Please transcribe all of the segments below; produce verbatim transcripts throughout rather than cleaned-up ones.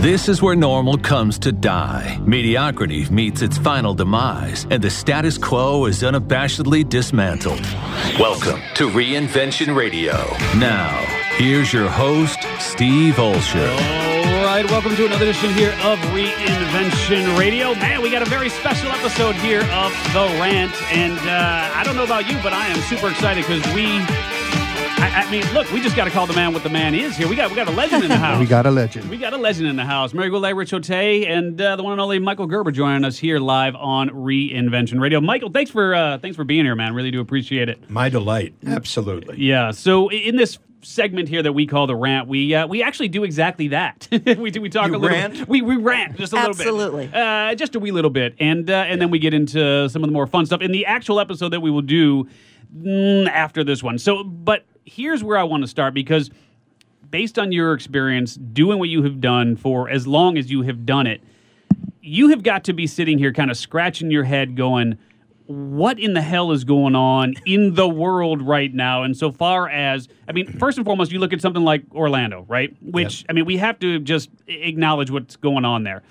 This is where normal comes to die. Mediocrity meets its final demise, and the status quo is unabashedly dismantled. Welcome to Reinvention Radio. Now, here's your host, Steve Olsher. All right, welcome to another edition here of Reinvention Radio. Man, we got a very special episode here of The Rant, and uh, I don't know about you, but I am super excited because we... I, I mean, look, we just got to call the man what the man is here. We got we got a legend in the house. we got a legend. We got a legend in the house. Mary Goulet, Rich Ote, and uh, the one and only Michael Gerber joining us here live on Reinvention Radio. Michael, thanks for uh, thanks for being here, man. Really do appreciate it. My delight. Absolutely. Yeah. So in this segment here that we call the rant, we uh, we actually do exactly that. we do, we talk you a little. Rant? We we rant just a little Absolutely. bit. Absolutely. Uh, just a wee little bit, and uh, and then we get into some of the more fun stuff in the actual episode that we will do mm, after this one. So, but. Here's where I want to start, because based on your experience doing what you have done for as long as you have done it, you have got to be sitting here kind of scratching your head going, what in the hell is going on in the world right now? And so far as, I mean, first and foremost, you look at something like Orlando, right? Which, yep. I mean, we have to just acknowledge what's going on there.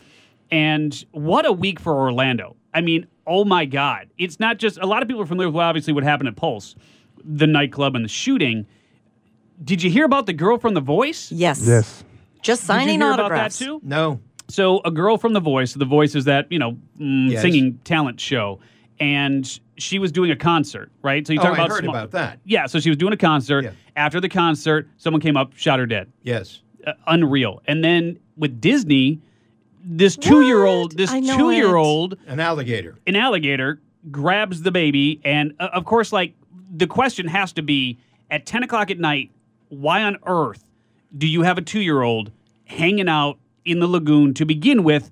And what a week for Orlando. I mean, oh my God. It's not just, a lot of people are familiar with obviously what happened at Pulse, the nightclub and the shooting. Did you hear about the girl from The Voice? Yes. Yes. Just signing Did you hear autographs. about that too? No. So a girl from The Voice, The Voice is that, you know, mm, Yes. singing talent show, and she was doing a concert, right? So you Oh, talk I about heard small- about that. Yeah, so she was doing a concert. Yeah. After the concert, someone came up, shot her dead. Yes. Uh, unreal. And then with Disney, this two-year-old, this I know two-year-old, An alligator. an alligator grabs the baby, and uh, of course, like, the question has to be, at ten o'clock at night, why on earth do you have a two-year-old hanging out in the lagoon to begin with?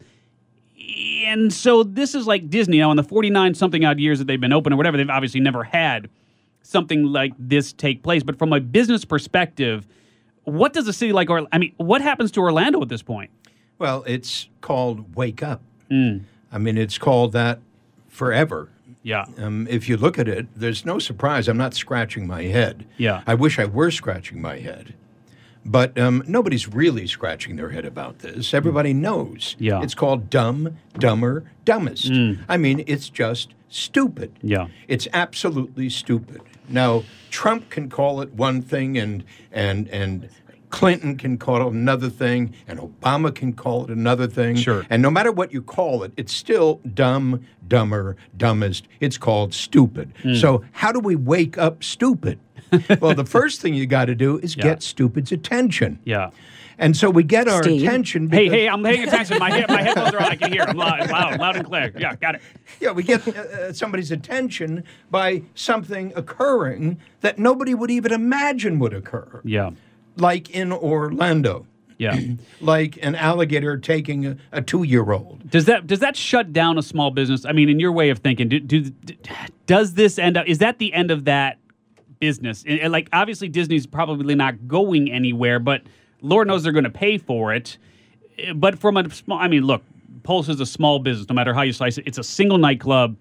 And so this is like Disney. Now, in the forty-nine-something odd years that they've been open or whatever, they've obviously never had something like this take place. But from a business perspective, what does a city like Orlando, I mean, what happens to Orlando at this point? Well, it's called Wake Up. Mm. I mean, it's called that forever. Yeah. Um, if you look at it, there's no surprise. I'm not scratching my head. Yeah. I wish I were scratching my head. But um, nobody's really scratching their head about this. Everybody knows. Yeah. It's called Dumb, Dumber, Dumbest. I mean, it's just stupid. Yeah. It's absolutely stupid. Now, Trump can call it one thing, and and and Clinton can call it another thing, and Obama can call it another thing. Sure. And no matter what you call it, it's still dumb, dumber, dumbest. It's called stupid. Mm. So how do we wake up stupid? Well, the first thing you got to do is Yeah. get stupid's attention. Yeah. And so we get our Steve? attention. Hey, because- hey, I'm paying attention. My, head, my headphones are on. I can hear. I'm loud, loud, loud and clear. Yeah, got it. Yeah, we get uh, uh, somebody's attention by something occurring that nobody would even imagine would occur. Yeah. Like in Orlando. Yeah. Like an alligator taking a, a two-year-old. Does that does that shut down a small business? I mean, in your way of thinking, do, do, do- does this end up? Is that the end of that business? And, and, like, obviously, Disney's probably not going anywhere, but Lord knows they're going to pay for it. Uh, But from a small, I mean, look, Pulse is a small business. No matter how you slice it, it's a single nightclub.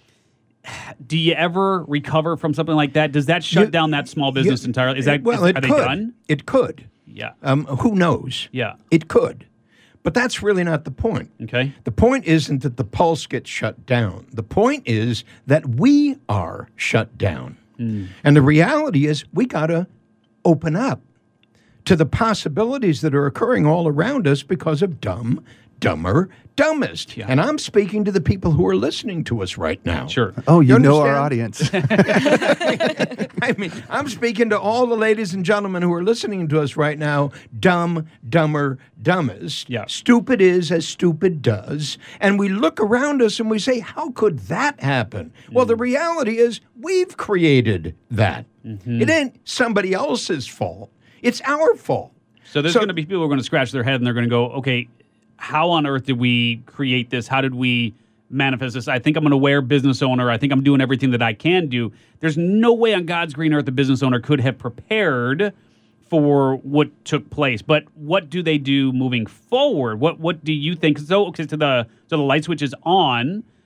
Do you ever recover from something like that? Does that shut You- down that small business you- entirely? Is that well? is, It are they could. done? It could. Yeah. Um, who knows? Yeah. It could. But that's really not the point. Okay. The point isn't that the Pulse gets shut down. The point is that we are shut down. Mm. And the reality is we got to open up to the possibilities that are occurring all around us because of dumb, dumber, dumbest. Yeah. And I'm speaking to the people who are listening to us right now. Sure. Oh, you, You know our understand? audience. I mean, I'm speaking to all the ladies and gentlemen who are listening to us right now. Dumb, dumber, dumbest. Yeah. Stupid is as stupid does. And we look around us and we say, how could that happen? Well, the reality is we've created that. It ain't somebody else's fault. It's our fault. So there's So- going to be people who are going to scratch their head and they're going to go, okay, how on earth did we create this? How did we manifest this? I think I'm an aware business owner. I think I'm doing everything that I can do. There's no way on God's green earth a business owner could have prepared for what took place. But what do they do moving forward? What what do you think? So okay, so the so the light switch is on.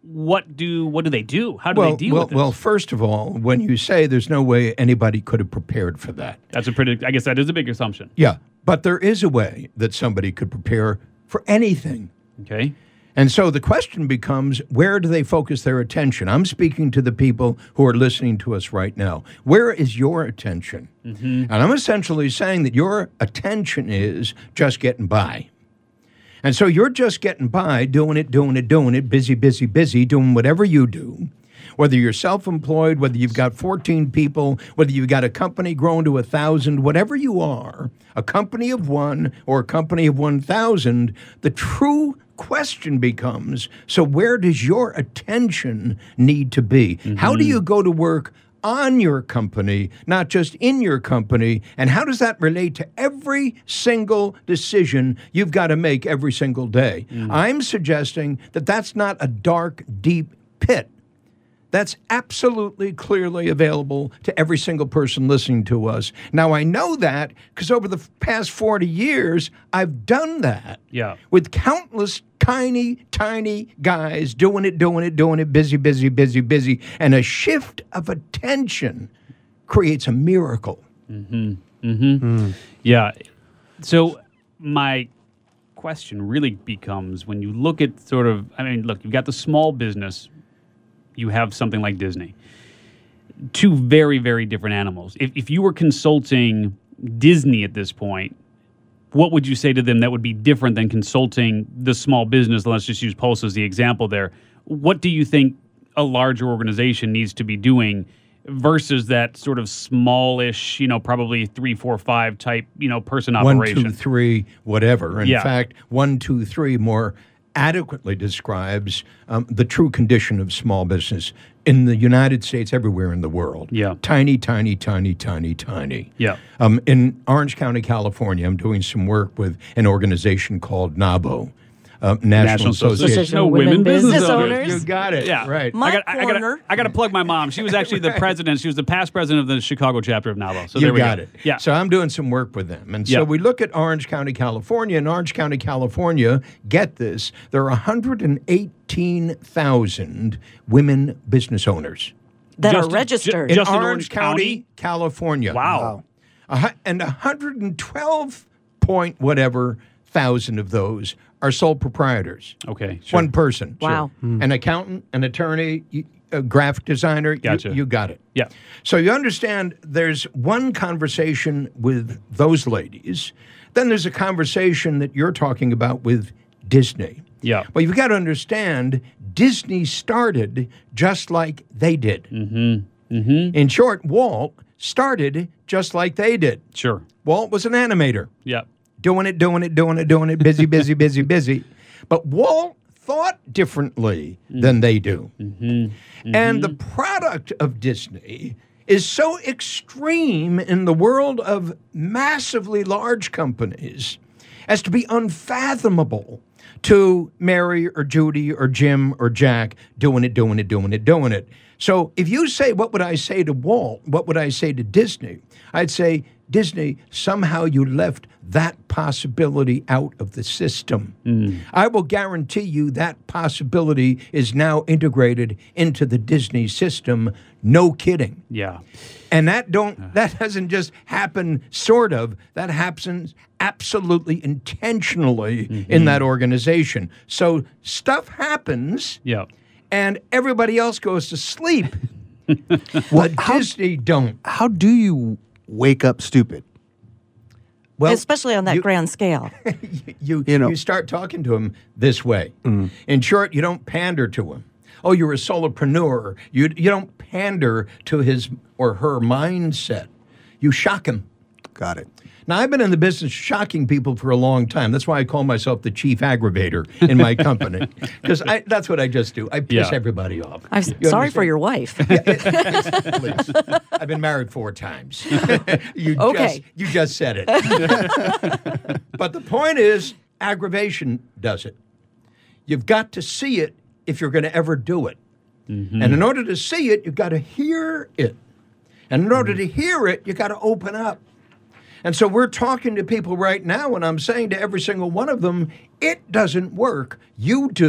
what do what do they do? How do well, they deal well, with this? well, first of all, when you say there's no way anybody could have prepared for that. That's a pretty, I guess that is a big assumption. Yeah, but there is a way that somebody could prepare for anything. Okay. And so the question becomes, where do they focus their attention? I'm speaking to the people who are listening to us right now. Where is your attention? Mm-hmm. And I'm essentially saying that your attention is just getting by. And so you're just getting by, doing it, doing it, doing it, busy, busy, busy, doing whatever you do. Whether you're self-employed, whether you've got fourteen people, whether you've got a company grown to a thousand, whatever you are, a company of one or a company of one thousand, the true question becomes, so where does your attention need to be? Mm-hmm. How do you go to work on your company, not just in your company? And how does that relate to every single decision you've got to make every single day? Mm. I'm suggesting that that's not a dark, deep pit. That's absolutely clearly available to every single person listening to us. Now, I know that because over the past forty years, I've done that yeah. with countless tiny, tiny guys doing it, doing it, doing it, busy, busy, busy, busy. And a shift of attention creates a miracle. Mm-hmm. Mm-hmm. Mm. Yeah. So my question really becomes, when you look at sort of, I mean, look, you've got the small business, you have something like Disney. Two very, very different animals. If, if you were consulting Disney at this point, what would you say to them that would be different than consulting the small business? Let's just use Pulse as the example there. What do you think a larger organization needs to be doing versus that sort of smallish, you know, probably three, four, five type, you know, person operation? One, two, three, whatever. In yeah. fact, one, two, three more adequately describes um, the true condition of small business in the United States, everywhere in the world. Yeah. Tiny, tiny, tiny, tiny, tiny. Yeah. Um, in Orange County, California, I'm doing some work with an organization called NABO, uh, National, National Association. Association of Women Business Owners. You got it. Yeah. Right. My I got, I, corner. got, I got to plug my mom. She was actually the president. She was the past president of the Chicago chapter of NABO. So you there we got go. it. Yeah. So I'm doing some work with them. And so Yeah. we look at Orange County, California. In Orange County, California, get this, there are one hundred eighteen thousand women business owners. That Just- are registered. ju- In Just in Orange, Orange County, County? California. Wow. A hu- and one hundred twelve point whatever thousand of those are sole proprietors. Okay. Sure. One person. Wow. An accountant, an attorney, y- a graphic designer. you- Gotcha. You, got it. Yeah. So you understand there's one conversation with those ladies. Then there's a conversation that you're talking about with Disney. Yeah. Well, you've got to understand Disney started just like they did. Mm-hmm. Mm-hmm. In short, Walt started just like they did. Sure. Walt was an animator, Yeah. doing it, doing it, doing it, doing it, busy, busy, busy, busy. But Walt thought differently than they do. Mm-hmm. Mm-hmm. And the product of Disney is so extreme in the world of massively large companies as to be unfathomable to Mary or Judy or Jim or Jack doing it, doing it, doing it, doing it. So if you say, what would I say to Walt? What would I say to Disney? I'd say, Disney, somehow you left that possibility out of the system. Mm. I will guarantee you that possibility is now integrated into the Disney system. No kidding. Yeah. And that don't that doesn't just happen sort of. That happens absolutely intentionally mm-hmm. in that organization. So stuff happens. Yeah. And everybody else goes to sleep. Well, Disney don't. How do you wake up stupid? Well, especially on that you, grand scale. you, you, You know. you start talking to him this way. Mm. In short, you don't pander to him. Oh, you're a solopreneur. You, you don't pander to his or her mindset. You shock him. Got it. Now, I've been in the business of shocking people for a long time. That's why I call myself the chief aggravator in my company. Because that's what I just do. I piss Yeah. everybody off. I'm You sorry for understand? your wife. Yeah, it- it's- please. I've been married four times. you Okay. just you just said it. But the point is, aggravation does it. You've got to see it if you're going to ever do it. Mm-hmm. And in order to see it, you've got to hear it. And in order to hear it, you've got to open up. And so we're talking to people right now, and I'm saying to every single one of them, it doesn't work. You do.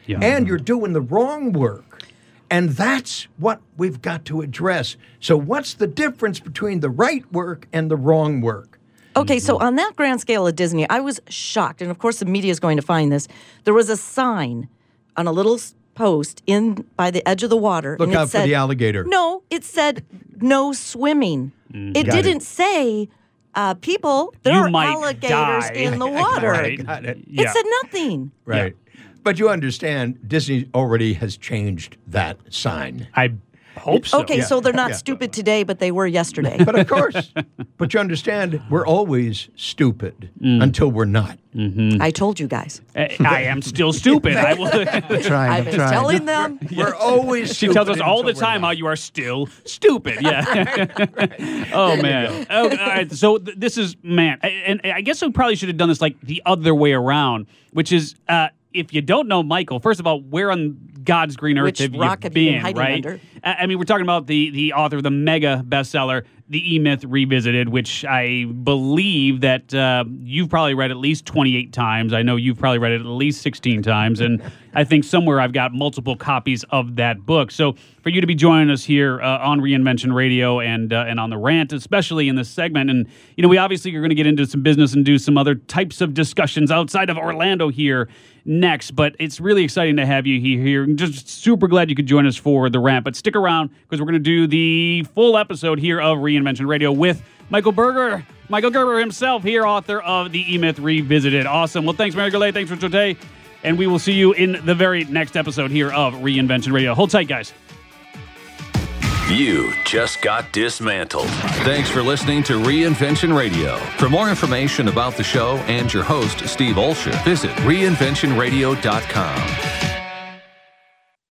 Yeah. and you're doing the wrong work. And that's what we've got to address. So what's the difference between the right work and the wrong work? Okay, so on that grand scale of Disney, I was shocked. And of course, the media is going to find this. There was a sign on a little s- post in by the edge of the water. Look and it out for said, the alligator. No, it said no swimming. It Got it. didn't say uh, people, there You are might alligators die. in the water. Right. Got it. It Yeah. said nothing. Right. But you understand, Disney already has changed that sign. I hope so. Okay, so they're not yeah. stupid today, but they were yesterday. But of course, but you understand, we're always stupid until we're not. I told you guys. I, I am still stupid. I will. I'm trying. I've I'm been trying. telling them. We're always She stupid tells us all the until we're time not. how you are still stupid. Yeah. Oh man. Oh, all right. So th- this is man, I- and I guess we probably should have done this like the other way around, which is uh, if you don't know Michael, first of all, where on God's green earth Which have you rock have you been been? hiding Right. under? I I mean, we're talking about the the author of the mega bestseller, The E-Myth Revisited, which I believe that uh, you've probably read at least twenty-eight times. I know you've probably read it at least sixteen times, and I think somewhere I've got multiple copies of that book. So for you to be joining us here uh, on Reinvention Radio and uh, and on the Rant, especially in this segment, and you know, we obviously are going to get into some business and do some other types of discussions outside of Orlando here next, but it's really exciting to have you here. Just super glad you could join us for the Rant. But stick around because we're going to do the full episode here of Reinvention Radio with Michael Berger, Michael Gerber himself here, author of The E-Myth Revisited. Awesome. Well, thanks, Mary Goulet. Thanks for today. And we will see you in the very next episode here of Reinvention Radio. Hold tight, guys. You just got dismantled. Thanks for listening to Reinvention Radio. For more information about the show and your host, Steve Olsher, visit reinvention radio dot com.